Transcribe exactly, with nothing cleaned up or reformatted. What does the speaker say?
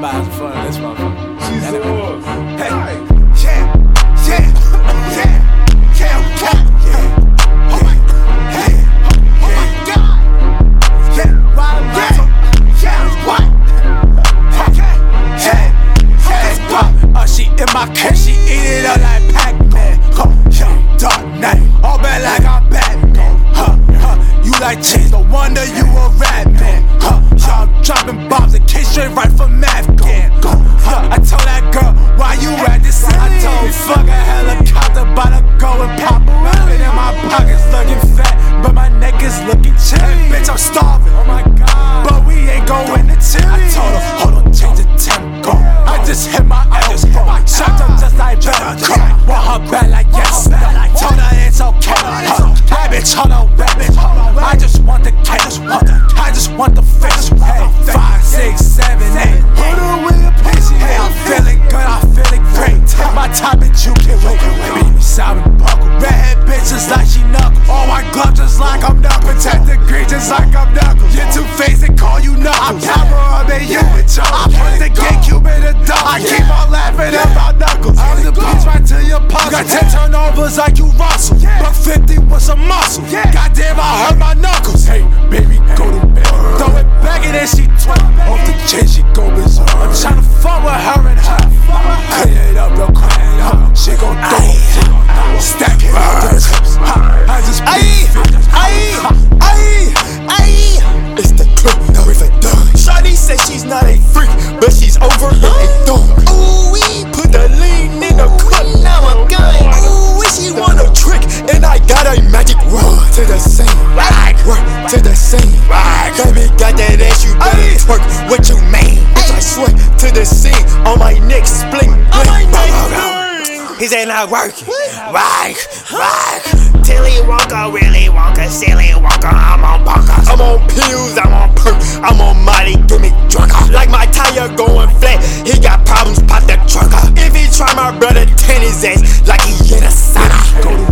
about having fun in this motherfucker. She's That yours. Hey, Hey. yeah, yeah, yeah, yeah, yeah, yeah. Oh my, hey, oh my God. Yeah, why am I so, yeah, what? Okay, yeah, yeah, what? Uh, she in my case, she eat it up like Pac-Man. Huh, yeah, dark night, all bad like I'm Batman. Huh, huh, you like cheese, no wonder you a rat man. Huh, y'all dropping bombs and kick straight right from Afghan. Huh, I told that girl, why you at this scene? I told me fuck a helicopter, bout to go and pop around. And in my pockets looking fat, but my neck is looking chilly. Bitch, I'm starving, oh my God, but we ain't going to chili. I told her, hold on, change the tempo. I just hit my elbow, shot her just like Velcro. Want her back like yes, told her it's okay. Huh, that bitch, hold on, that bitch. I just want the cash, I just want the fish. Hey, five, six, seven, eight. Hold on with a patient. Hey, I'm feeling good, I'm feeling great. Take my time and you can wait. Beat me silent buckle. Redhead bitches like she knuckle. All my gloves just like I'm knuckle. Protect the green just like I'm knuckle. You're too faced and call you knuckles. I power up and you in charge. I put the GameCube in the dog. I keep on laughing about knuckles. I'm the beats right to your puzzle. Got ten turnovers like you Russell. Buck fifty with some muscle. Goddamn, I hurt my knuckles. Hey, baby, go to bed. Throw it back and then she twerk. Off the chain, she go berserk. I'm tryna fuck with her and her. Clean it up real quick. She gon' throw it. Stack it up the tips. I just Aye, aye, aye, aye. It's the clip with a done. Shawty says she's not a freak, but she's over in a thong. Ooh, we put the lean in the cup, now I'm going. Ooh, she want a trick, and I got a magic wand. To the same, right, work to the same, right. Baby got that ass, you better twerk. What you mean? Bitch, I swear to the scene on my neck, spling, bling. He said not working, right, right. Tilly Wonka, Willy Wonka, Silly Wonka, I'm on bunkers. I'm on pills, I'm on perk, I'm on Molly, give me drunker. Like my tire going flat, he got problems, pop the trunker. If he try my brother, ten his ass like he in a sauna.